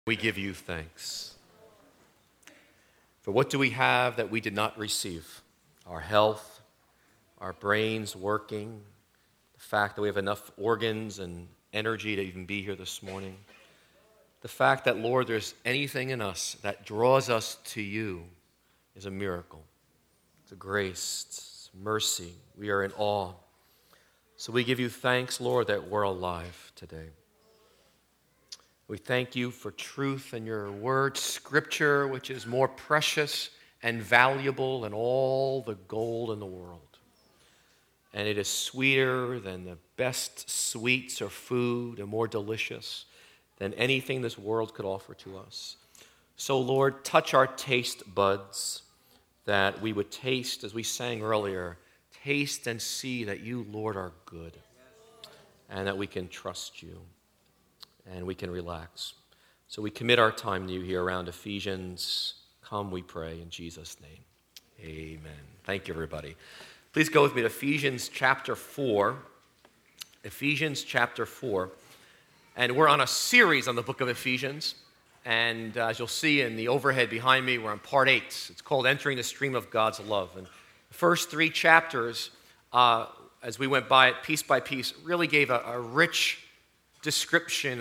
We give you thanks. For what do we have that we did not receive? Our health, our brains working, the fact that we have enough organs and energy to even be here this morning. The fact that, Lord, there's anything in us that draws us to you is a miracle. It's a grace, it's mercy. We are in awe. So we give you thanks, Lord, that we're alive today. We thank you for truth in your word, Scripture, which is more precious and valuable than all the gold in the world. And it is sweeter than the best sweets or food and more delicious than anything this world could offer to us. So, Lord, touch our taste buds that we would taste, as we sang earlier, taste and see that you, Lord, are good and that we can trust you. And we can relax. So we commit our time to you here around Ephesians. Come, we pray, in Jesus' name. Amen. Thank you, everybody. Please go with me to Ephesians chapter 4. Ephesians chapter 4. And we're on a series on the book of Ephesians. And as you'll see in the overhead behind me, we're on part 8. It's called Entering the Stream of God's Love. And the first 3 chapters, as we went by it piece by piece, really gave a rich description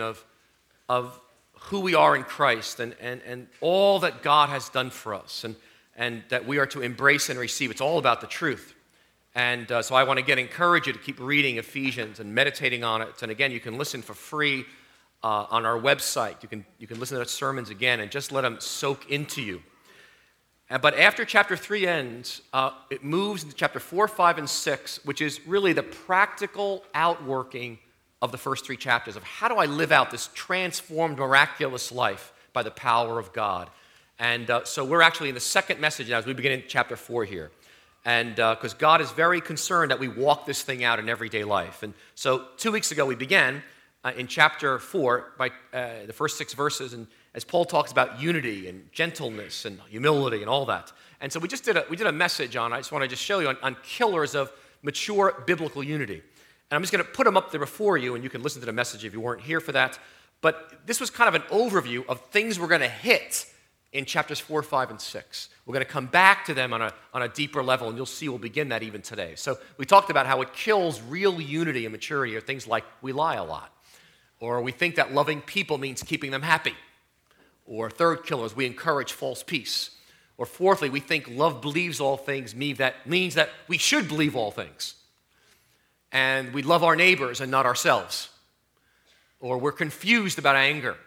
of who we are in Christ and all that God has done for us and that we are to embrace and receive. It's all about the truth. And so I want to encourage you to keep reading Ephesians and meditating on it. And again, you can listen for free on our website. You can listen to the sermons again and just let them soak into you. But after chapter 3 ends, it moves into chapter 4, 5, and 6, which is really the practical outworking of the first 3 chapters of how do I live out this transformed, miraculous life by the power of God. And so we're actually in the second message now as we begin in chapter 4 here. And because God is very concerned that we walk this thing out in everyday life. And so 2 weeks ago we began in chapter 4 by the first 6 verses, and as Paul talks about unity and gentleness and humility and all that. And so we did a message on, I just want to show you, on killers of mature biblical unity. And I'm just going to put them up there before you, and you can listen to the message if you weren't here for that. But this was kind of an overview of things we're going to hit in chapters 4, 5, and 6. We're going to come back to them on a deeper level, and you'll see we'll begin that even today. So we talked about how it kills real unity and maturity, or things like we lie a lot, or we think that loving people means keeping them happy, or third killers, we encourage false peace, or fourthly, we think love believes all things means that we should believe all things. And we love our neighbors and not ourselves. Or we're confused about anger.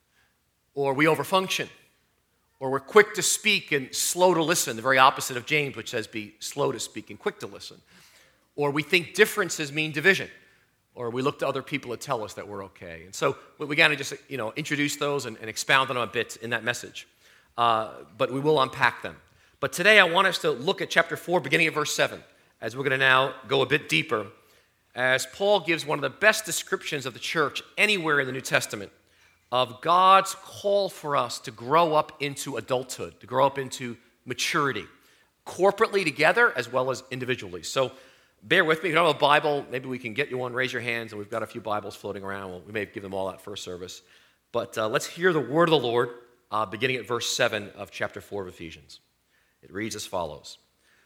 Or we overfunction. Or we're quick to speak and slow to listen, the very opposite of James, which says be slow to speak and quick to listen. Or we think differences mean division. Or we look to other people to tell us that we're okay. And so we began to just introduce those and expound on them a bit in that message. But we will unpack them. But today I want us to look at chapter 4, beginning at verse 7, as we're going to now go a bit deeper, as Paul gives one of the best descriptions of the church anywhere in the New Testament of God's call for us to grow up into adulthood, to grow up into maturity, corporately together as well as individually. So bear with me. If you don't have a Bible, maybe we can get you one. Raise your hands, and we've got a few Bibles floating around. We may give them all out first service. But let's hear the word of the Lord beginning at verse 7 of chapter 4 of Ephesians. It reads as follows.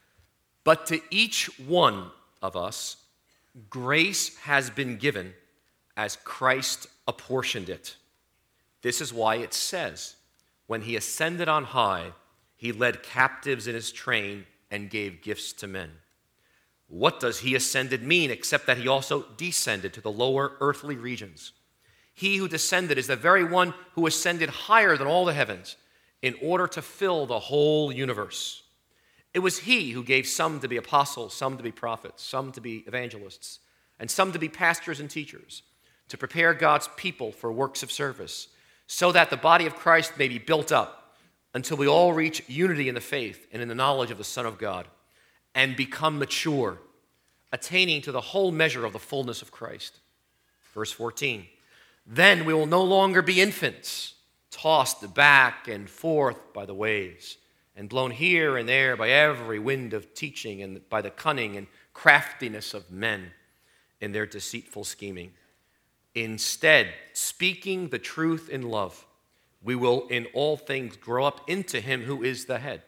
But to each one of us, grace has been given as Christ apportioned it. This is why it says, when he ascended on high, he led captives in his train and gave gifts to men. What does he ascended mean except that he also descended to the lower earthly regions? He who descended is the very one who ascended higher than all the heavens in order to fill the whole universe. It was he who gave some to be apostles, some to be prophets, some to be evangelists, and some to be pastors and teachers, to prepare God's people for works of service, so that the body of Christ may be built up until we all reach unity in the faith and in the knowledge of the Son of God, and become mature, attaining to the whole measure of the fullness of Christ. Verse 14, then we will no longer be infants, tossed back and forth by the waves, and blown here and there by every wind of teaching and by the cunning and craftiness of men in their deceitful scheming. Instead, speaking the truth in love, we will in all things grow up into him who is the head.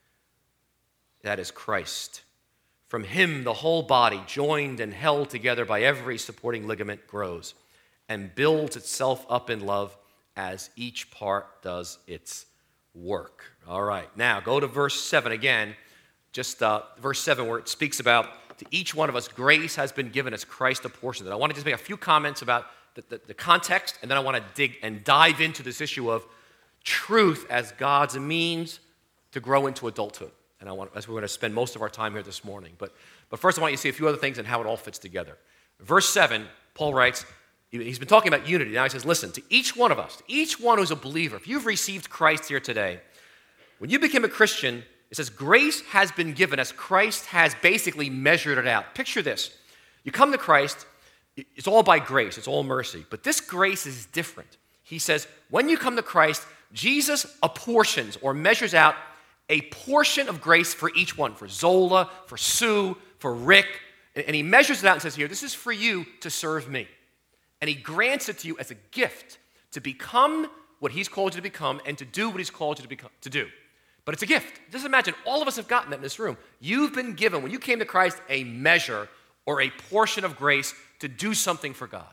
That is Christ. From him, the whole body, joined and held together by every supporting ligament, grows and builds itself up in love as each part does its work. All right, now go to verse 7 again. Just verse 7 where it speaks about to each one of us, grace has been given as Christ apportioned it. I want to just make a few comments about the context, and then I want to dig and dive into this issue of truth as God's means to grow into adulthood. And that's where we're going to spend most of our time here this morning. But first I want you to see a few other things and how it all fits together. Verse 7, Paul writes, he's been talking about unity. Now he says, listen, to each one of us, to each one who's a believer, if you've received Christ here today, when you became a Christian, it says grace has been given as Christ has basically measured it out. Picture this. You come to Christ, it's all by grace, it's all mercy. But this grace is different. He says, when you come to Christ, Jesus apportions or measures out a portion of grace for each one, for Zola, for Sue, for Rick, and he measures it out and says, here, this is for you to serve me. And he grants it to you as a gift to become what he's called you to become and to do what he's called you to do. But it's a gift. Just imagine, all of us have gotten that in this room. You've been given, when you came to Christ, a measure or a portion of grace to do something for God.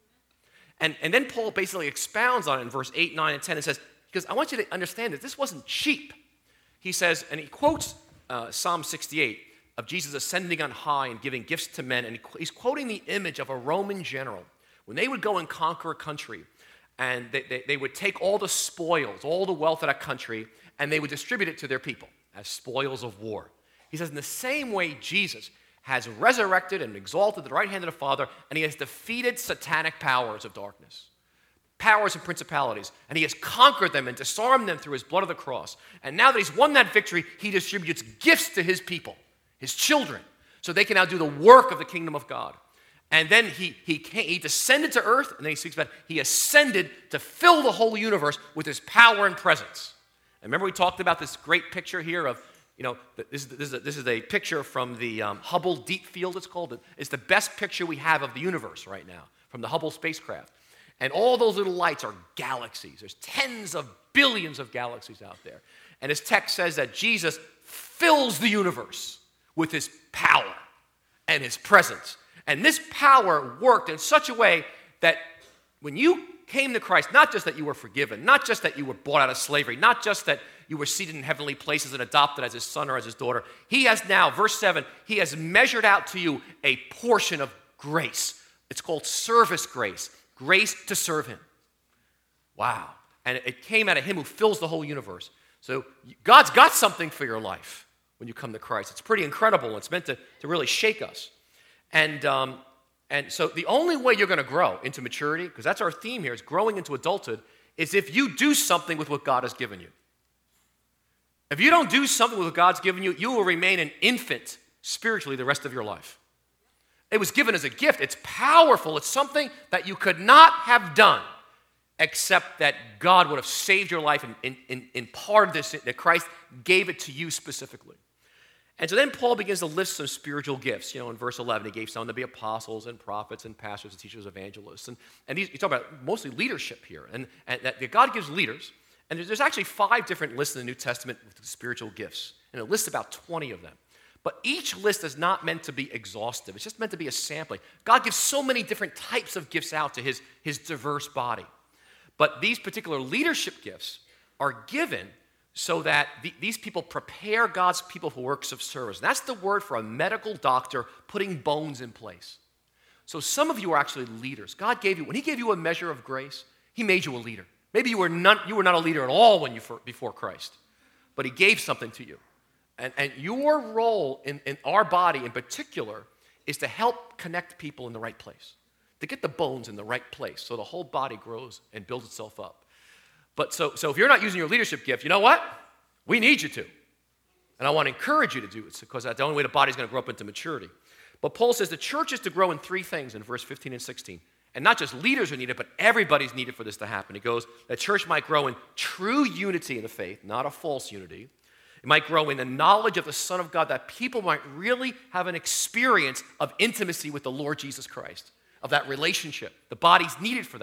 And then Paul basically expounds on it in verse 8, 9, and 10 and says, because I want you to understand that this wasn't cheap. He says, and he quotes Psalm 68 of Jesus ascending on high and giving gifts to men, and he's quoting the image of a Roman general. When they would go and conquer a country, and they would take all the spoils, all the wealth of that country, and they would distribute it to their people as spoils of war. He says, in the same way, Jesus has resurrected and exalted at the right hand of the Father, and he has defeated satanic powers of darkness, powers and principalities, and he has conquered them and disarmed them through his blood of the cross. And now that he's won that victory, he distributes gifts to his people, his children, so they can now do the work of the kingdom of God. And then he descended to earth, and then he speaks about he ascended to fill the whole universe with his power and presence. And remember we talked about this great picture here of, this is a picture from the Hubble Deep Field, it's called. It's the best picture we have of the universe right now from the Hubble spacecraft. And all those little lights are galaxies. There's tens of billions of galaxies out there. And his text says that Jesus fills the universe with his power and his presence. And this power worked in such a way that when you came to Christ, not just that you were forgiven, not just that you were bought out of slavery, not just that you were seated in heavenly places and adopted as his son or as his daughter, he has now, verse 7, he has measured out to you a portion of grace. It's called service grace. Grace to serve him. Wow. And it came out of him who fills the whole universe. So God's got something for your life when you come to Christ. It's pretty incredible. It's meant to really shake us. And so the only way you're going to grow into maturity, because that's our theme here, is growing into adulthood, is if you do something with what God has given you. If you don't do something with what God's given you, you will remain an infant spiritually the rest of your life. It was given as a gift. It's powerful. It's something that you could not have done except that God would have saved your life in part of this, that Christ gave it to you specifically. And so then Paul begins to list some spiritual gifts. In verse 11, he gave some to be apostles and prophets and pastors and teachers, evangelists. And he's talking about mostly leadership here. And that God gives leaders. And there's actually 5 different lists in the New Testament with spiritual gifts. And it lists about 20 of them. But each list is not meant to be exhaustive. It's just meant to be a sampling. God gives so many different types of gifts out to his diverse body. But these particular leadership gifts are given so that these people prepare God's people for works of service. And that's the word for a medical doctor putting bones in place. So some of you are actually leaders. God gave you, when he gave you a measure of grace, he made you a leader. Maybe you were not a leader at all before Christ, but he gave something to you. And your role in our body in particular is to help connect people in the right place, to get the bones in the right place so the whole body grows and builds itself up. But so if you're not using your leadership gift, you know what? We need you to. And I want to encourage you to do it because that's the only way the body's going to grow up into maturity. But Paul says the church is to grow in 3 things in verse 15 and 16. And not just leaders are needed, but everybody's needed for this to happen. He goes, the church might grow in true unity in the faith, not a false unity. It might grow in the knowledge of the Son of God, that people might really have an experience of intimacy with the Lord Jesus Christ, of that relationship. The body's needed for that.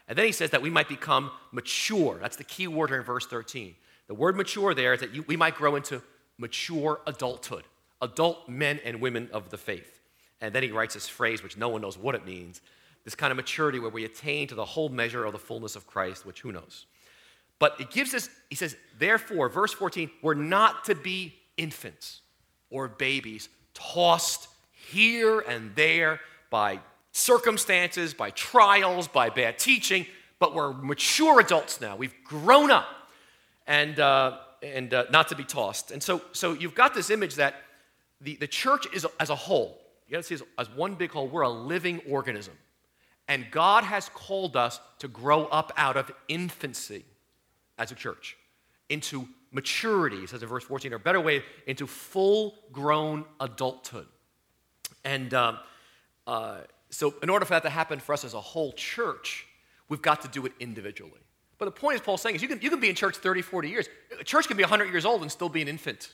And then he says that we might become mature. That's the key word here in verse 13. The word mature there is that we might grow into mature adulthood, adult men and women of the faith. And then he writes this phrase, which no one knows what it means, this kind of maturity where we attain to the whole measure of the fullness of Christ, which who knows. But it gives us, he says, therefore, verse 14, we're not to be infants or babies tossed here and there by circumstances, by trials, by bad teaching, but we're mature adults now. We've grown up and not to be tossed. And so you've got this image that the church is as a whole. You got to see it as one big whole. We're a living organism. And God has called us to grow up out of infancy as a church into maturity, it says in verse 14, or a better way, into full-grown adulthood. And so in order for that to happen for us as a whole church, we've got to do it individually. But the point is, Paul's saying, is you can be in church 30, 40 years. A church can be 100 years old and still be an infant.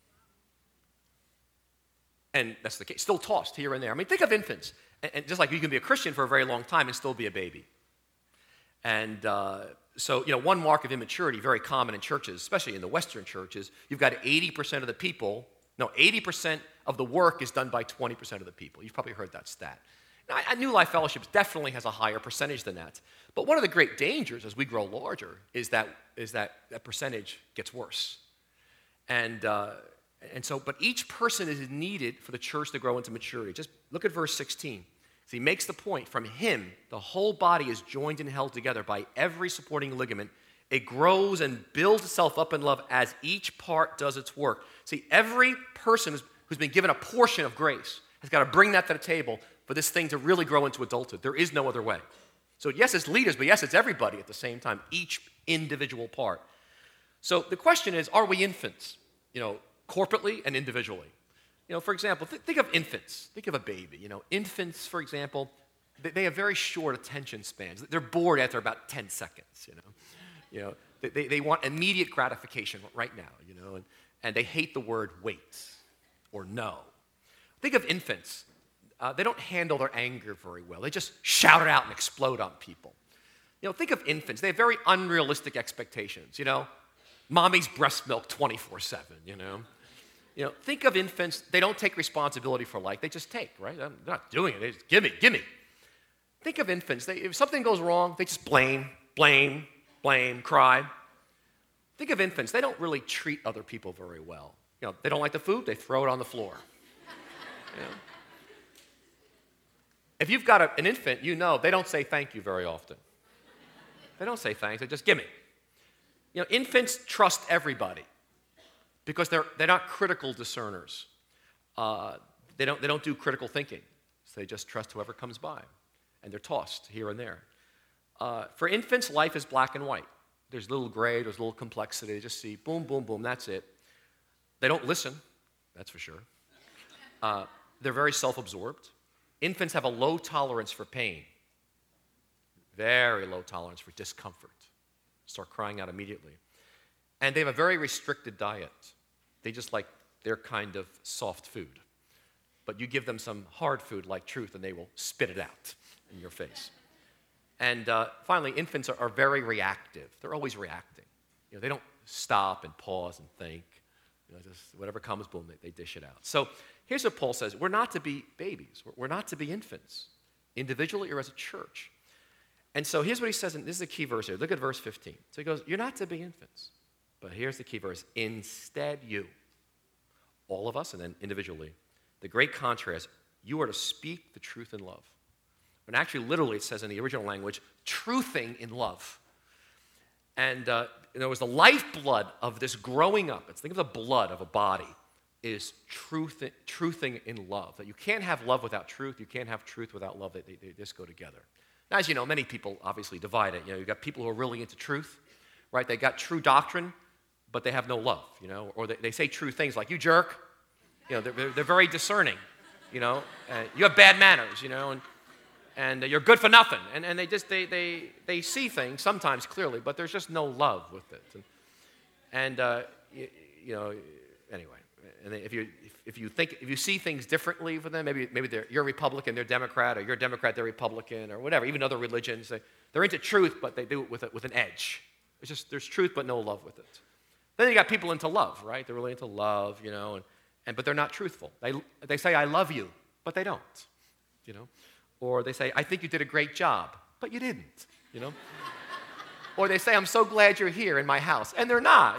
And that's the case, still tossed here and there. I mean, think of infants. And just like you can be a Christian for a very long time and still be a baby. And so, one mark of immaturity, very common in churches, especially in the Western churches, you've got 80% of the people, 80% of the work is done by 20% of the people. You've probably heard that stat. Now, New Life Fellowships definitely has a higher percentage than that. But one of the great dangers as we grow larger is that percentage gets worse. And so, but each person is needed for the church to grow into maturity. Just look at verse 16. So he makes the point, from him, the whole body is joined and held together by every supporting ligament. It grows and builds itself up in love as each part does its work. See, every person who's been given a portion of grace has got to bring that to the table for this thing to really grow into adulthood. There is no other way. So yes, it's leaders, but yes, it's everybody at the same time, each individual part. So the question is, are we infants? Corporately and individually. For example, think of infants. Think of a baby. Infants, for example, they have very short attention spans. They're bored after about 10 seconds, They want immediate gratification right now, and they hate the word wait or no. Think of infants. They don't handle their anger very well. They just shout it out and explode on people. Think of infants. They have very unrealistic expectations, Mommy's breast milk 24/7, Think of infants. They don't take responsibility for life. They just take, right? I'm not doing it. They just, give me. Think of infants. If something goes wrong, they just blame, cry. Think of infants. They don't really treat other people very well. They don't like the food, they throw it on the floor. If you've got an infant, they don't say thank you very often. They don't say thanks. They just, give me. Infants trust everybody because they're not critical discerners. They don't do critical thinking. So they just trust whoever comes by, and they're tossed here and there. For infants, life is black and white. There's little gray, there's little complexity. They just see boom, boom, boom, that's it. They don't listen, that's for sure. They're very self-absorbed. Infants have a low tolerance for pain, very low tolerance for discomfort. Start crying out immediately. And they have a very restricted diet. They just like their kind of soft food. But you give them some hard food like truth, and they will spit it out in your face. And finally, infants are very reactive. They're always reacting. They don't stop and pause and think. Just whatever comes, boom, they dish it out. So here's what Paul says. We're not to be babies. We're not to be infants, individually or as a church. And so here's what he says, and this is a key verse here. Look at verse 15. So he goes, you're not to be infants. But here's the key verse. Instead, you, all of us, and then individually, the great contrast, you are to speak the truth in love. And actually, literally, it says in the original language, truthing in love. And there was the lifeblood of this growing up. Think of the blood of a body is truthing in love. That you can't have love without truth. You can't have truth without love. They just go together. Now, as you know, many people obviously divide it. You've got people who are really into truth, right? They got true doctrine, but they have no love, Or they say true things like, you jerk. They're very discerning, you have bad manners, and you're good for nothing. And they see things sometimes clearly, but there's just no love with it. Anyway, And if you see things differently for them, maybe you're a Republican, they're Democrat, or you're a Democrat, they're Republican, or whatever. Even other religions, they're into truth, but they do it with an edge. It's just there's truth, but no love with it. Then you got people into love, right? They're really into love, but they're not truthful. They say I love you, but they don't, Or they say I think you did a great job, but you didn't, Or they say I'm so glad you're here in my house, and they're not,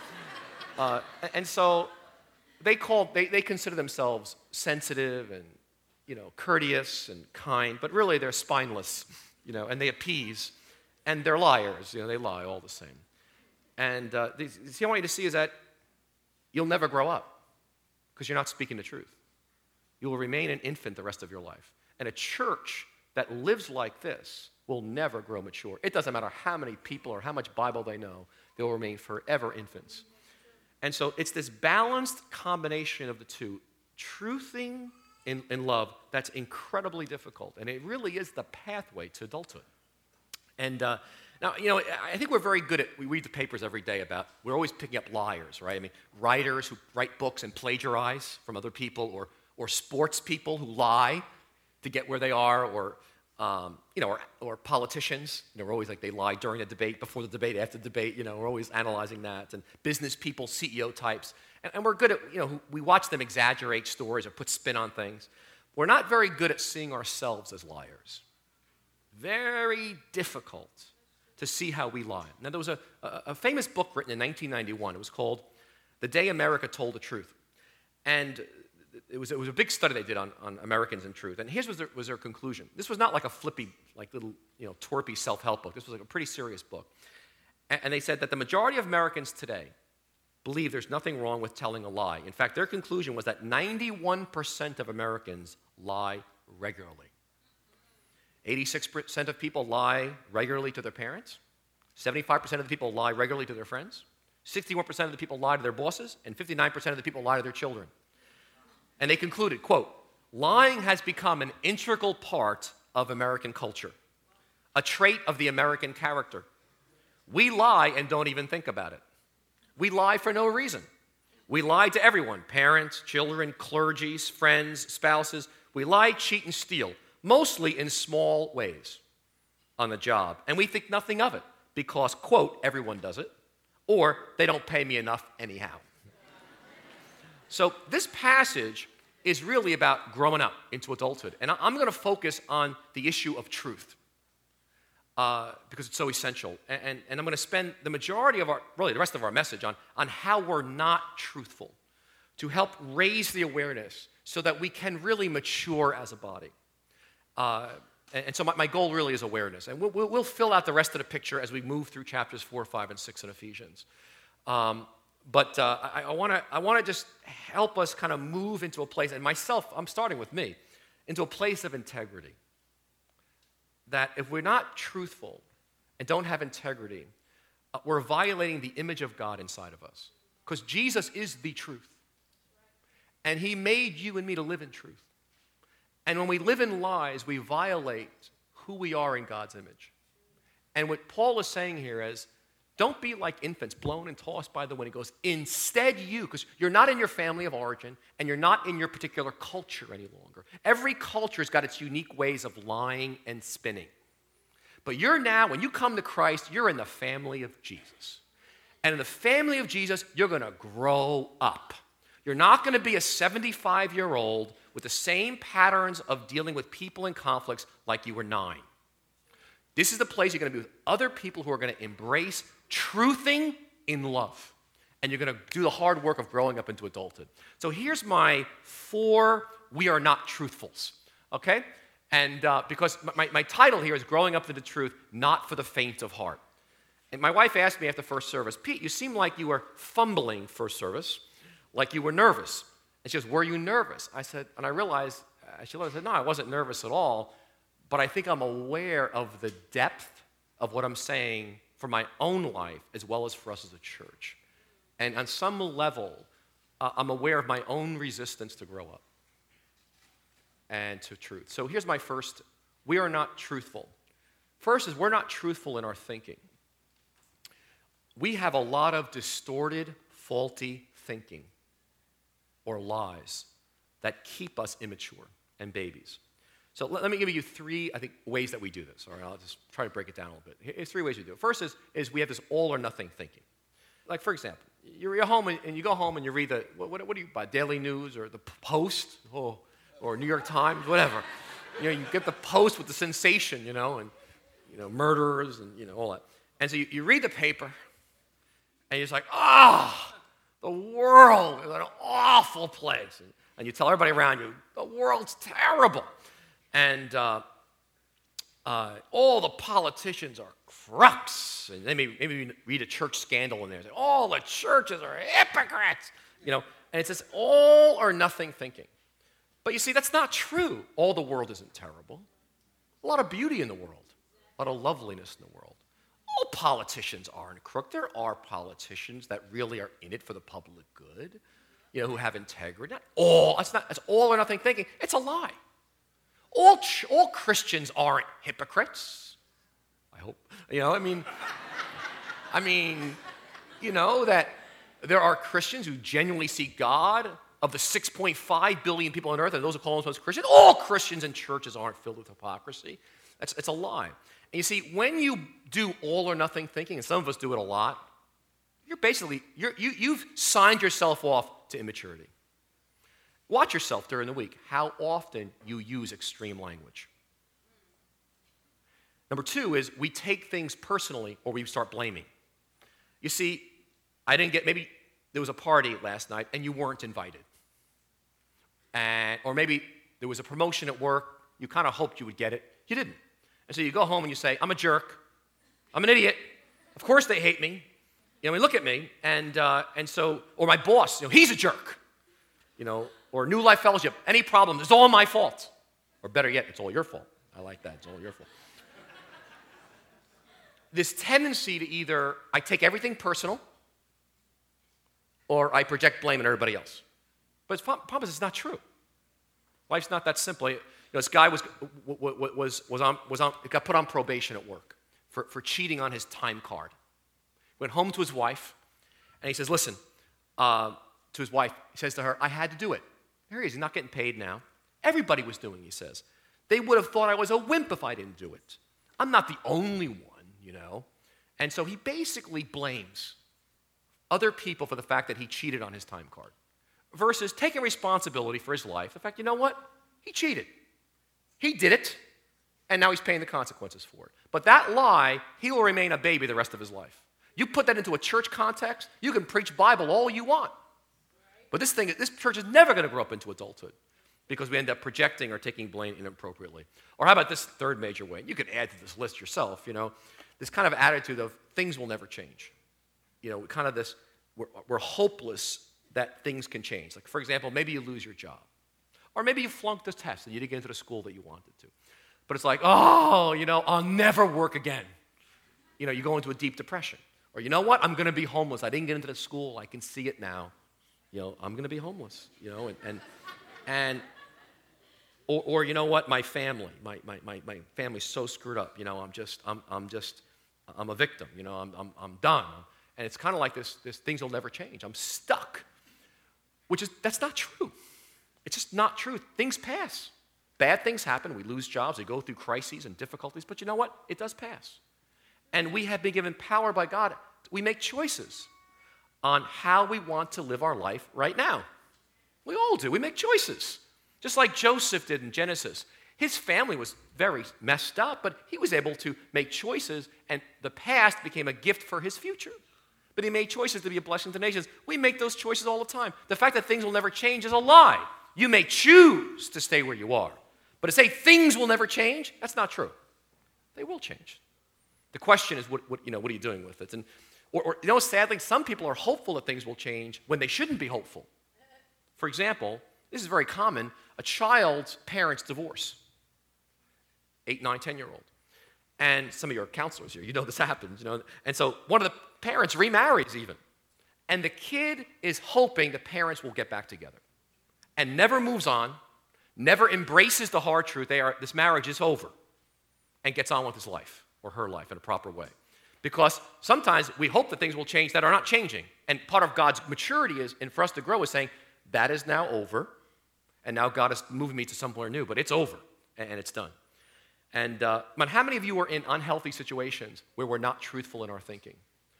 And so they consider themselves sensitive and courteous and kind, but really they're spineless, and they appease, and they're liars, they lie all the same. And the thing I want you to see is that you'll never grow up because you're not speaking the truth. You will remain an infant the rest of your life. And a church that lives like this will never grow mature. It doesn't matter how many people or how much Bible they know, they will remain forever infants. And so it's this balanced combination of the two, truthing in love, that's incredibly difficult. And it really is the pathway to adulthood. And now, I think we're very good we read the papers every day we're always picking up liars, right? I mean, writers who write books and plagiarize from other people, or sports people who lie to get where they are, or politicians. We're always like they lie during the debate, before the debate, after the debate. We're always analyzing that. And business people, CEO types, and we're good at we watch them exaggerate stories or put spin on things. We're not very good at seeing ourselves as liars. Very difficult to see how we lie. Now, there was a famous book written in 1991. It was called "The Day America Told the Truth," and it was a big study they did on Americans and truth. And here's was their conclusion. This was not like a flippy, little, twerpy self-help book. This was like a pretty serious book. And they said that the majority of Americans today believe there's nothing wrong with telling a lie. In fact, their conclusion was that 91% of Americans lie regularly. 86% of people lie regularly to their parents. 75% of the people lie regularly to their friends. 61% of the people lie to their bosses. And 59% of the people lie to their children. And they concluded, quote, lying has become an integral part of American culture, a trait of the American character. We lie and don't even think about it. We lie for no reason. We lie to everyone, parents, children, clergy, friends, spouses. We lie, cheat, and steal, mostly in small ways on the job. And we think nothing of it because, quote, everyone does it, or they don't pay me enough anyhow. So this passage is really about growing up into adulthood. And I'm going to focus on the issue of truth because it's so essential. And I'm going to spend the majority of the rest of our message on how we're not truthful, to help raise the awareness so that we can really mature as a body. And so my goal really is awareness. And we'll fill out the rest of the picture as we move through chapters 4, 5, and 6 in Ephesians. But I want to just help us kind of move into a place, and myself, I'm starting with me, into a place of integrity. That if we're not truthful and don't have integrity, we're violating the image of God inside of us. Because Jesus is the truth. And he made you and me to live in truth. And when we live in lies, we violate who we are in God's image. And what Paul is saying here is, don't be like infants, blown and tossed by the wind. He goes, instead you, because you're not in your family of origin, and you're not in your particular culture any longer. Every culture has got its unique ways of lying and spinning. But you're now, when you come to Christ, you're in the family of Jesus. And in the family of Jesus, you're going to grow up. You're not going to be a 75-year-old with the same patterns of dealing with people and conflicts like you were 9. This is the place you're going to be with other people who are going to embrace truthing in love. And you're going to do the hard work of growing up into adulthood. So here's my 4 we are not truthfuls, okay? And because my title here is Growing Up to the Truth, Not for the Faint of Heart. And my wife asked me after first service, Pete, you seem like you were fumbling first service, like you were nervous. And she goes, were you nervous? I said, and I realized, she said, no, I wasn't nervous at all. But I think I'm aware of the depth of what I'm saying for my own life as well as for us as a church. And on some level, I'm aware of my own resistance to grow up and to truth. So here's my first, we are not truthful. First is we're not truthful in our thinking. We have a lot of distorted, faulty thinking. or lies that keep us immature and babies. So let me give you three, I think, ways that we do this. All right, I'll just try to break it down a little bit. Here's three ways we do it. First is we have this all or nothing thinking. Like, for example, you're home and you go home and you read what do you buy, Daily News or the Post or New York Times, whatever. You get the Post with the sensation, and murderers and all that. And so you read the paper and you're just like, the world is an awful place. And you tell everybody around you, the world's terrible. And all the politicians are crooks. And maybe you read a church scandal in there. Say, all the churches are hypocrites. And it's this all or nothing thinking. But you see, that's not true. All the world isn't terrible. A lot of beauty in the world. A lot of loveliness in the world. All politicians aren't crooked. There are politicians that really are in it for the public good, who have integrity. Not all. That's all or nothing thinking. It's a lie. All Christians aren't hypocrites. I hope. That there are Christians who genuinely seek God. Of the 6.5 billion people on earth, and those who call themselves Christians, all Christians and churches aren't filled with hypocrisy. It's a lie. And you see, when you do all or nothing thinking, and some of us do it a lot, you've signed yourself off to immaturity. Watch yourself during the week, how often you use extreme language. Number two is we take things personally or we start blaming. You see, maybe there was a party last night and you weren't invited. Or maybe there was a promotion at work, you kind of hoped you would get it, you didn't. And so you go home and you say, I'm a jerk, I'm an idiot, of course they hate me, look at me, and so, or my boss, he's a jerk, or New Life Fellowship, any problem, it's all my fault. Or better yet, it's all your fault. I like that, it's all your fault. This tendency to either, I take everything personal, or I project blame on everybody else. But the problem is it's not true. Life's not that simple. This guy got put on probation at work for cheating on his time card. Went home to his wife, and he says, listen, to his wife, he says to her, I had to do it. Here he is, he's not getting paid now. Everybody was doing it, he says. They would have thought I was a wimp if I didn't do it. I'm not the only one, And so he basically blames other people for the fact that he cheated on his time card versus taking responsibility for his life. In fact, you know what? He cheated. He did it, and now he's paying the consequences for it. But that lie, he will remain a baby the rest of his life. You put that into a church context, you can preach Bible all you want. But this church is never going to grow up into adulthood because we end up projecting or taking blame inappropriately. Or how about this third major way? You can add to this list yourself, this kind of attitude of things will never change. Kind of this, we're hopeless that things can change. Like, for example, maybe you lose your job. Or maybe you flunked this test and you didn't get into the school that you wanted to. But it's like, I'll never work again. You go into a deep depression. Or you know what? I'm going to be homeless. I didn't get into the school. I can see it now. I'm going to be homeless. Or you know what? My family, my family's so screwed up. I'm a victim. I'm done. And it's kind of like this things will never change. I'm stuck. That's not true. It's just not true. Things pass. Bad things happen. We lose jobs. We go through crises and difficulties. But you know what? It does pass. And we have been given power by God. We make choices on how we want to live our life right now. We all do. We make choices. Just like Joseph did in Genesis. His family was very messed up, but he was able to make choices, and the past became a gift for his future. But he made choices to be a blessing to nations. We make those choices all the time. The fact that things will never change is a lie. You may choose to stay where you are. But to say things will never change, that's not true. They will change. The question is, what are you doing with it? And, sadly, some people are hopeful that things will change when they shouldn't be hopeful. For example, this is very common, a child's parents divorce. 8, 9, 10-year-old. And some of your counselors here, this happens, And so one of the parents remarries even. And the kid is hoping the parents will get back together. And never moves on, never embraces the hard truth, this marriage is over, and gets on with his life or her life in a proper way. Because sometimes we hope that things will change that are not changing. And part of God's maturity and for us to grow is saying, That is now over, and now God is moving me to somewhere new, but it's over, and it's done. And but how many of you are in unhealthy situations where we're not truthful in our thinking?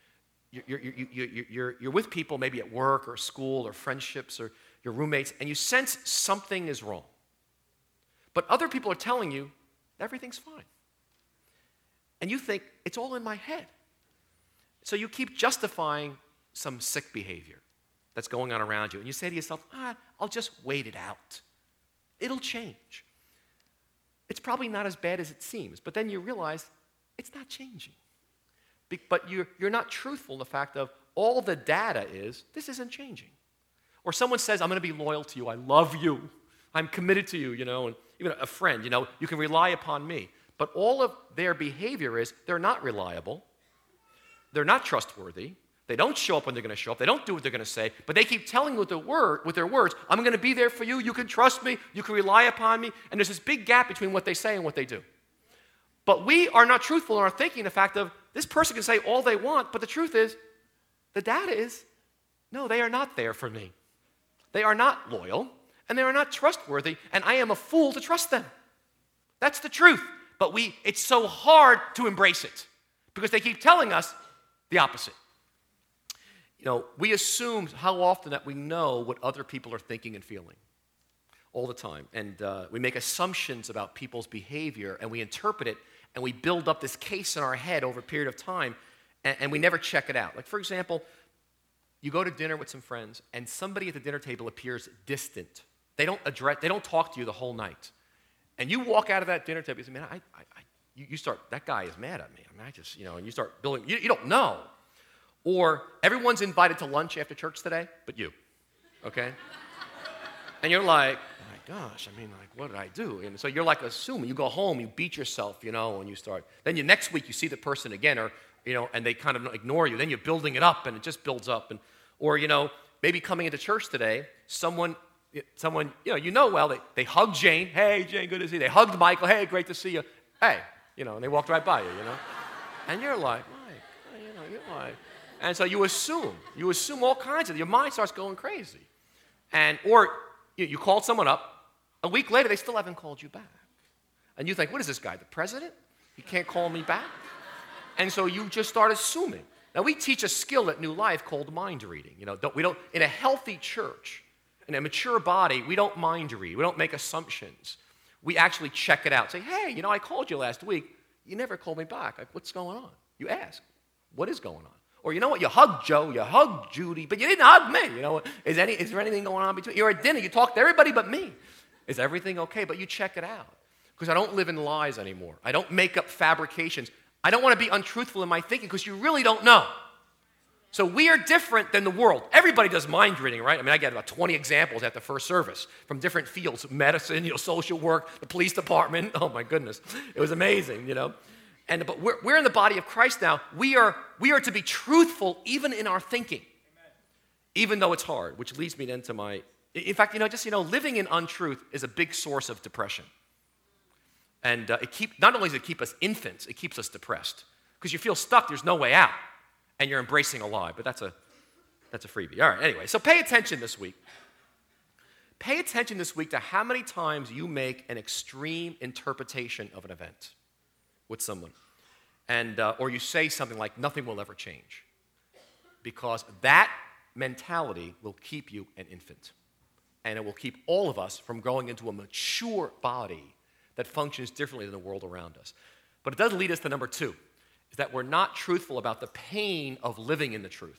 You're with people maybe at work or school or friendships or your roommates, and you sense something is wrong. But other people are telling you everything's fine. And you think, it's all in my head. So you keep justifying some sick behavior that's going on around you. And you say to yourself, I'll just wait it out. It'll change. It's probably not as bad as it seems. But then you realize it's not changing. But you're not truthful in the fact of all the data is, this isn't changing. Or someone says, I'm going to be loyal to you. I love you. I'm committed to you, and even a friend, you can rely upon me. But all of their behavior is they're not reliable. They're not trustworthy. They don't show up when they're going to show up. They don't do what they're going to say. But they keep telling you with their words, I'm going to be there for you. You can trust me. You can rely upon me. And there's this big gap between what they say and what they do. But we are not truthful in our thinking, the fact of this person can say all they want, but the truth is, the data is, no, they are not there for me. They are not loyal. And they are not trustworthy, and I am a fool to trust them. That's the truth. But it's so hard to embrace it because they keep telling us the opposite. We assume how often that we know what other people are thinking and feeling all the time. And we make assumptions about people's behavior, and we interpret it, and we build up this case in our head over a period of time, and we never check it out. Like, for example, you go to dinner with some friends, and somebody at the dinner table appears distant. They don't talk to you the whole night. And you walk out of that dinner table, you say, man, you start, that guy is mad at me. I mean, and you start building, you don't know. Or everyone's invited to lunch after church today, but you, okay? And you're like, oh my gosh, what did I do? And so you're like assuming, you go home, you beat yourself, and you start, then next week you see the person again, or, and they kind of ignore you. Then you're building it up, and it just builds up. Or, maybe coming into church today, someone, well, they hugged Jane. Hey, Jane, good to see you. They hugged Michael. Hey, great to see you. Hey, and they walked right by you, And you're like, and so you assume all kinds of, your mind starts going crazy. Or you called someone up, a week later, they still haven't called you back. And you think, what is this guy, the president? He can't call me back? And so you just start assuming. Now, we teach a skill at New Life called mind reading. We don't, in a healthy church, in a mature body, we don't mind read. We don't make assumptions. We actually check it out. Say, hey, I called you last week. You never called me back. Like, what's going on? You ask, what is going on? Or you know what? You hugged Joe, you hugged Judy, but you didn't hug me. Is there anything going on between? You're at dinner, you talk to everybody but me. Is everything okay? But you check it out. Because I don't live in lies anymore. I don't make up fabrications. I don't want to be untruthful in my thinking because you really don't know. So we are different than the world. Everybody does mind reading, right? I get about 20 examples at the first service from different fields, medicine, social work, the police department. Oh my goodness, it was amazing, But we're in the body of Christ now. We are to be truthful even in our thinking, even though it's hard. Which leads me then to my. In fact, living in untruth is a big source of depression. And not only does it keep us infants, it keeps us depressed because you feel stuck. There's no way out. And you're embracing a lie, but that's a freebie. All right, anyway, so pay attention this week. Pay attention this week to how many times you make an extreme interpretation of an event with someone. And or you say something like, nothing will ever change. Because that mentality will keep you an infant. And it will keep all of us from growing into a mature body that functions differently than the world around us. But it does lead us to number 2. Is that we're not truthful about the pain of living in the truth.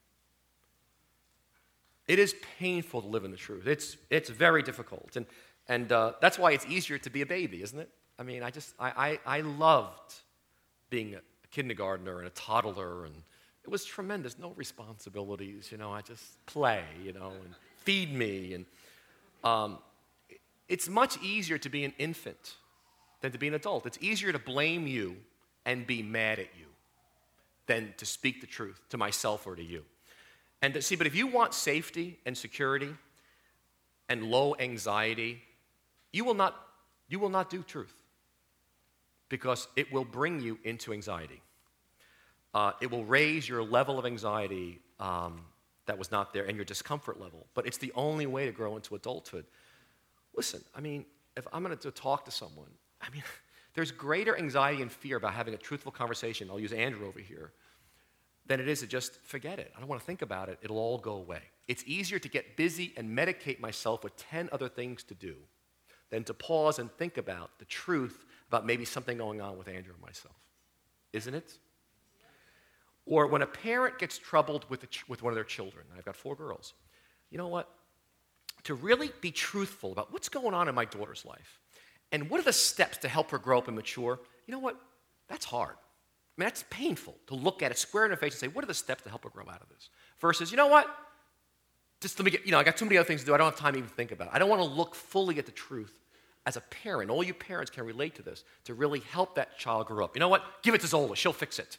It is painful to live in the truth. It's very difficult. And that's why it's easier to be a baby, isn't it? I loved being a kindergartner and a toddler, and it was tremendous. No responsibilities, I just play, and feed me. And it's much easier to be an infant than to be an adult. It's easier to blame you and be mad at you than to speak the truth to myself or to you. And but if you want safety and security and low anxiety, you will not do truth because it will bring you into anxiety. It will raise your level of anxiety that was not there and your discomfort level. But it's the only way to grow into adulthood. Listen, I mean, if I'm going to talk to someone, I mean, there's greater anxiety and fear about having a truthful conversation, I'll use Andrew over here, than it is to just forget it. I don't want to think about it. It'll all go away. It's easier to get busy and medicate myself with 10 other things to do than to pause and think about the truth about maybe something going on with Andrew and myself. Isn't it? Or when a parent gets troubled with one of their children, I've got 4 girls, you know what? To really be truthful about what's going on in my daughter's life and what are the steps to help her grow up and mature, you know what? That's hard. I mean, that's painful to look at it square in the face and say, what are the steps to help her grow out of this? Versus, you know what? Just let me get, I got too many other things to do. I don't have time to even think about it. I don't want to look fully at the truth as a parent. All you parents can relate to this to really help that child grow up. You know what? Give it to Zola. She'll fix it.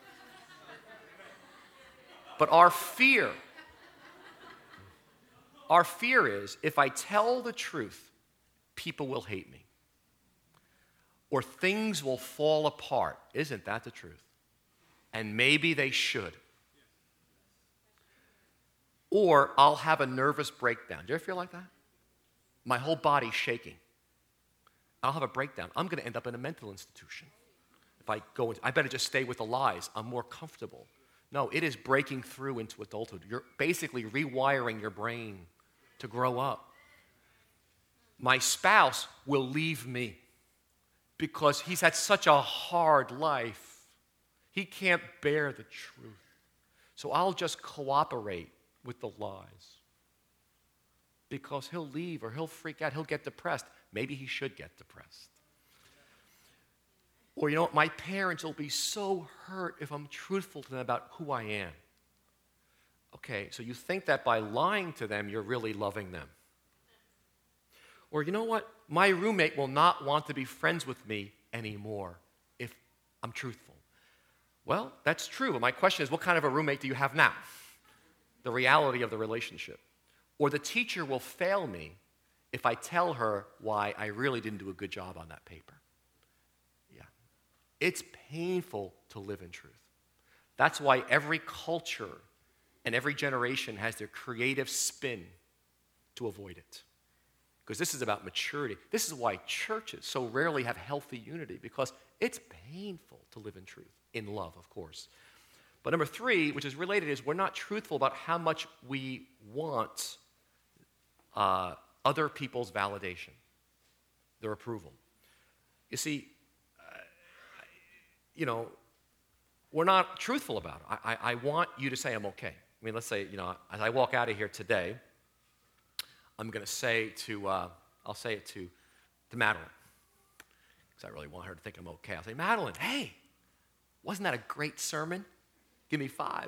But our fear is if I tell the truth, people will hate me. Or things will fall apart. Isn't that the truth? And maybe they should. Or I'll have a nervous breakdown. Do you ever feel like that? My whole body's shaking. I'll have a breakdown. I'm going to end up in a mental institution. If I better just stay with the lies. I'm more comfortable. No, it is breaking through into adulthood. You're basically rewiring your brain to grow up. My spouse will leave me because he's had such a hard life. He can't bear the truth. So I'll just cooperate with the lies because he'll leave or he'll freak out. He'll get depressed. Maybe he should get depressed. Or, you know what, my parents will be so hurt if I'm truthful to them about who I am. Okay, so you think that by lying to them, you're really loving them. Or, you know what, my roommate will not want to be friends with me anymore if I'm truthful. Well, that's true. My question is, what kind of a roommate do you have now? The reality of the relationship. Or the teacher will fail me if I tell her why I really didn't do a good job on that paper. It's painful to live in truth. That's why every culture and every generation has their creative spin to avoid it. Because this is about maturity. This is why churches so rarely have healthy unity, because it's painful to live in truth, in love, of course. But number 3, which is related, is we're not truthful about how much we want other people's validation, their approval. You see, we're not truthful about it. I want you to say I'm okay. I mean, let's say, as I walk out of here today, I'm going to say I'll say it to Madeline, because I really want her to think I'm okay. I'll say, Madeline, hey, wasn't that a great sermon? Give me 5,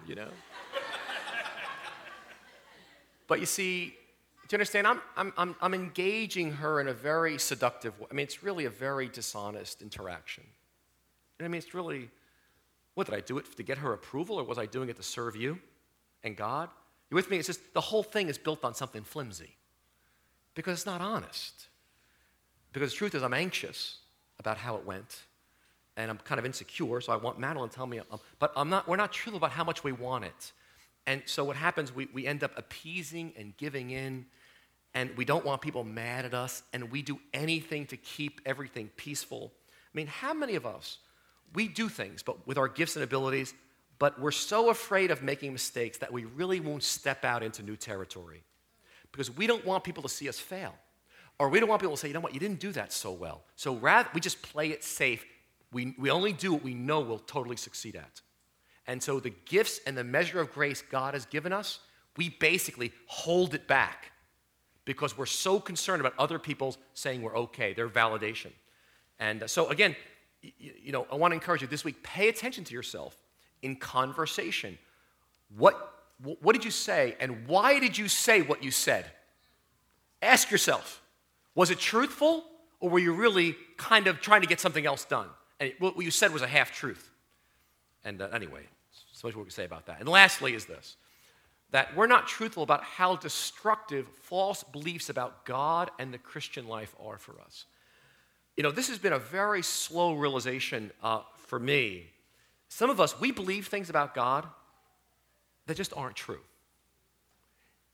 But you see, do you understand? I'm engaging her in a very seductive way. I mean, it's really a very dishonest interaction. I mean, it's really, what, did I do it to get her approval, or was I doing it to serve you and God? You with me? It's just the whole thing is built on something flimsy because it's not honest. Because the truth is I'm anxious about how it went, and I'm kind of insecure, so I want Madeline to tell me, but we're not truthful about how much we want it. And so what happens, we end up appeasing and giving in, and we don't want people mad at us, and we do anything to keep everything peaceful. I mean, how many of us, we do things but with our gifts and abilities, but we're so afraid of making mistakes that we really won't step out into new territory because we don't want people to see us fail. Or we don't want people to say, you know what, you didn't do that so well. So rather, we just play it safe. We only do what we know we'll totally succeed at. And so the gifts and the measure of grace God has given us, we basically hold it back because we're so concerned about other people saying we're okay, their validation. And so again, I want to encourage you this week, pay attention to yourself in conversation. What did you say, and why did you say what you said? Ask yourself, was it truthful, or were you really kind of trying to get something else done? And what you said was a half-truth. And anyway, so much what we can say about that. And lastly is this, that we're not truthful about how destructive false beliefs about God and the Christian life are for us. This has been a very slow realization for me. Some of us, we believe things about God that just aren't true.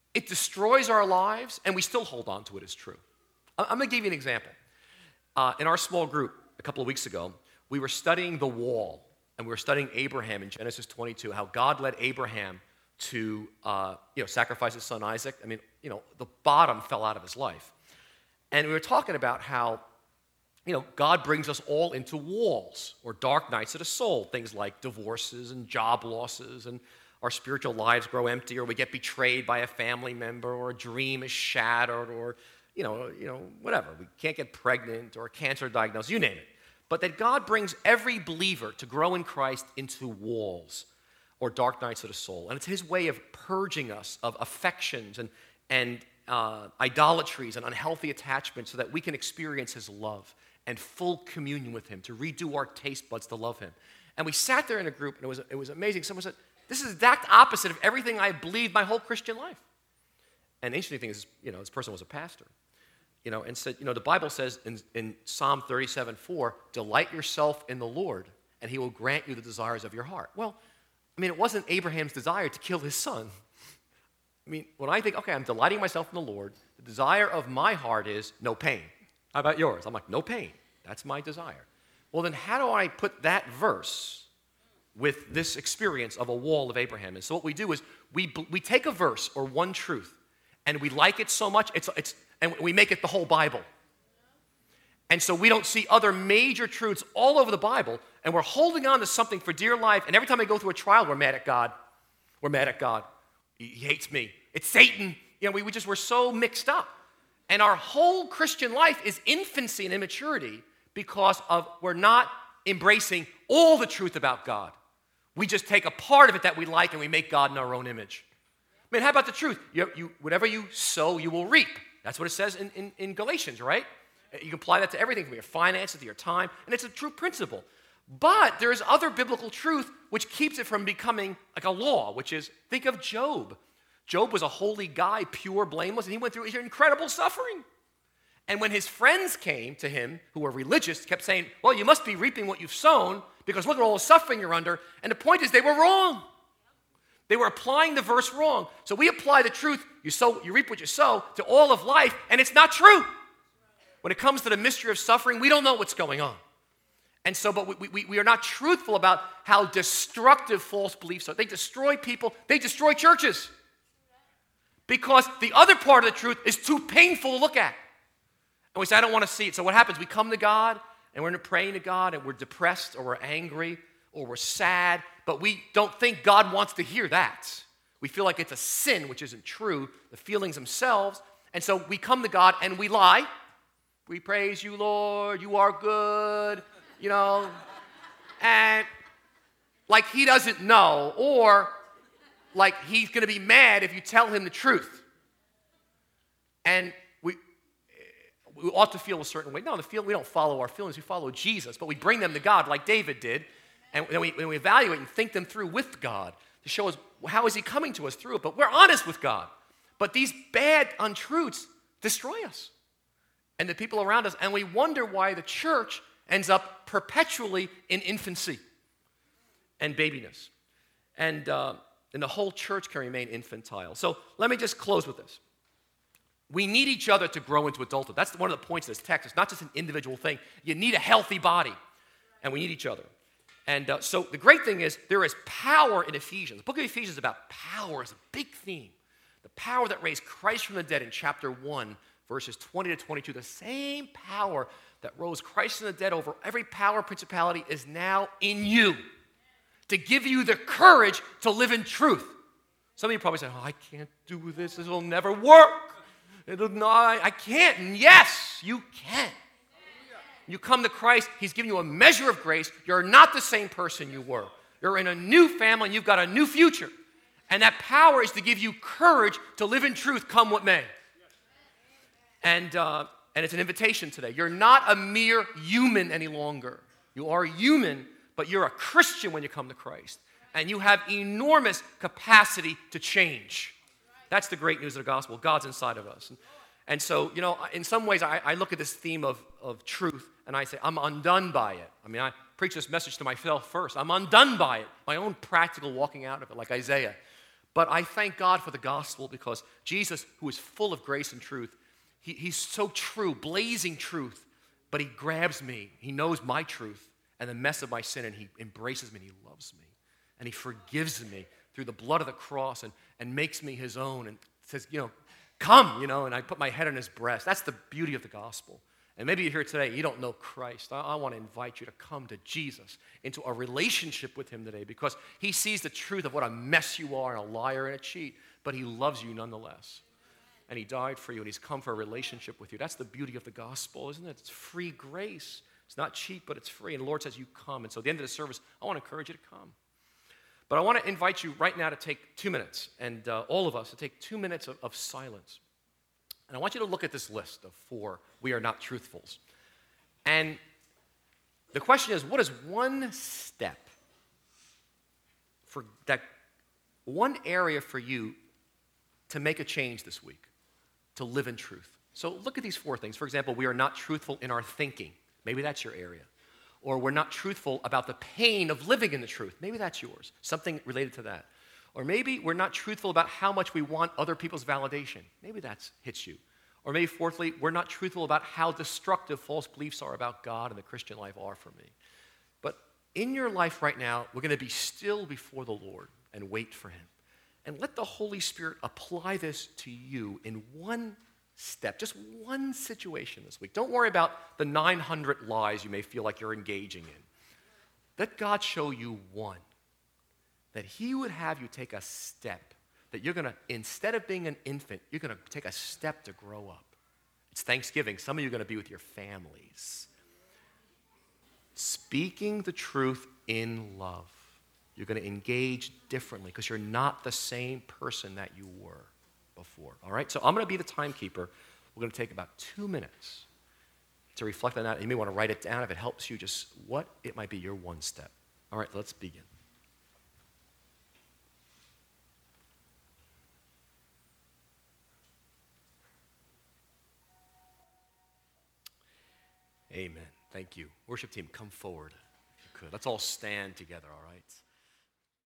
It destroys our lives, and we still hold on to it as true. I'm going to give you an example. In our small group a couple of weeks ago, we were studying the wall, and we were studying Abraham in Genesis 22, how God led Abraham to sacrifice his son Isaac. I mean, the bottom fell out of his life. And we were talking about how, God brings us all into walls or dark nights of the soul, things like divorces and job losses, and our spiritual lives grow empty, or we get betrayed by a family member, or a dream is shattered, or whatever. We can't get pregnant, or a cancer diagnosis, you name it. But that God brings every believer to grow in Christ into walls or dark nights of the soul. And it's his way of purging us of affections and idolatries and unhealthy attachments so that we can experience his love and full communion with him, to redo our taste buds to love him. And we sat there in a group, and it was amazing. Someone said, this is the exact opposite of everything I believed my whole Christian life. And the interesting thing is, this person was a pastor, and said, the Bible says in Psalm 37:4, delight yourself in the Lord, and he will grant you the desires of your heart. Well, it wasn't Abraham's desire to kill his son. When I think, okay, I'm delighting myself in the Lord, the desire of my heart is no pain. How about yours? I'm like, no pain. That's my desire. Well, then how do I put that verse with this experience of a wall of Abraham? And so what we do is we take a verse or one truth, and we like it so much, and we make it the whole Bible. And so we don't see other major truths all over the Bible, and we're holding on to something for dear life, and every time I go through a trial, we're mad at God. We're mad at God. He hates me. It's Satan. We're so mixed up. And our whole Christian life is infancy and immaturity because we're not embracing all the truth about God. We just take a part of it that we like and we make God in our own image. How about the truth? Whatever you sow, you will reap. That's what it says in Galatians, right? You can apply that to everything, from your finances to your time, and it's a true principle. But there is other biblical truth which keeps it from becoming like a law, which is, think of Job. Job was a holy guy, pure, blameless, and he went through incredible suffering. And when his friends came to him, who were religious, kept saying, well, you must be reaping what you've sown, because look at all the suffering you're under. And the point is, they were wrong. They were applying the verse wrong. So we apply the truth, you reap what you sow, to all of life, and it's not true. When it comes to the mystery of suffering, we don't know what's going on. And so, but we are not truthful about how destructive false beliefs are. They destroy people. They destroy churches. Because the other part of the truth is too painful to look at. And we say, I don't want to see it. So what happens? We come to God, and we're praying to God, and we're depressed, or we're angry, or we're sad, but we don't think God wants to hear that. We feel like it's a sin, which isn't true, the feelings themselves. And so we come to God, and we lie. We praise you, Lord, you are good, and like he doesn't know, or like he's going to be mad if you tell him the truth. And we ought to feel a certain way. No, we don't follow our feelings, we follow Jesus, but we bring them to God like David did, and then we evaluate and think them through with God to show us how is he coming to us through it. But we're honest with God. But these bad untruths destroy us and the people around us, and we wonder why the church ends up perpetually in infancy and babiness. And the whole church can remain infantile. So let me just close with this. We need each other to grow into adulthood. That's one of the points of this text. It's not just an individual thing. You need a healthy body, and we need each other. And so the great thing is there is power in Ephesians. The book of Ephesians is about power. It's a big theme. The power that raised Christ from the dead in chapter 1, verses 20 to 22. The same power that rose Christ from the dead over every power, principality is now in you to give you the courage to live in truth. Some of you probably say, I can't do this. This will never work. I can't. And yes, you can. You come to Christ, he's giving you a measure of grace. You're not the same person you were. You're in a new family, and you've got a new future. And that power is to give you courage to live in truth, come what may. And it's an invitation today. You're not a mere human any longer. You are human, but you're a Christian when you come to Christ. And you have enormous capacity to change. That's the great news of the gospel. God's inside of us. And so, in some ways, I look at this theme of truth, and I say, I'm undone by it. I preach this message to myself first. I'm undone by it, my own practical walking out of it, like Isaiah. But I thank God for the gospel because Jesus, who is full of grace and truth, he's so true, blazing truth, but he grabs me. He knows my truth and the mess of my sin, and he embraces me and he loves me. And he forgives me through the blood of the cross and makes me his own and says, come, and I put my head on his breast. That's the beauty of the gospel. And maybe you're here today, you don't know Christ. I want to invite you to come to Jesus, into a relationship with him today, because he sees the truth of what a mess you are and a liar and a cheat, but he loves you nonetheless. And he died for you, and he's come for a relationship with you. That's the beauty of the gospel, isn't it? It's free grace. It's not cheap, but it's free. And the Lord says you come. And so at the end of the service, I want to encourage you to come. But I want to invite you right now to take 2 minutes, and all of us to take 2 minutes of silence. And I want you to look at this list of 4 we are not truthfuls. And the question is, what is one step for that, one area for you to make a change this week, to live in truth? So look at these 4 things. For example, we are not truthful in our thinking. Maybe that's your area. Or we're not truthful about the pain of living in the truth. Maybe that's yours, something related to that. Or maybe we're not truthful about how much we want other people's validation. Maybe that hits you. Or maybe fourthly, we're not truthful about how destructive false beliefs are about God and the Christian life are for me. But in your life right now, we're going to be still before the Lord and wait for him. And let the Holy Spirit apply this to you in one step, just one situation this week. Don't worry about the 900 lies you may feel like you're engaging in. Let God show you one, that he would have you take a step, that you're going to, instead of being an infant, you're going to take a step to grow up. It's Thanksgiving. Some of you are going to be with your families. Speaking the truth in love. You're going to engage differently because you're not the same person that you were before. All right? So I'm going to be the timekeeper. We're going to take about 2 minutes to reflect on that. You may want to write it down if it helps you, just what it might be your one step. All right, let's begin. Amen. Thank you. Worship team, come forward if you could. Let's all stand together, all right?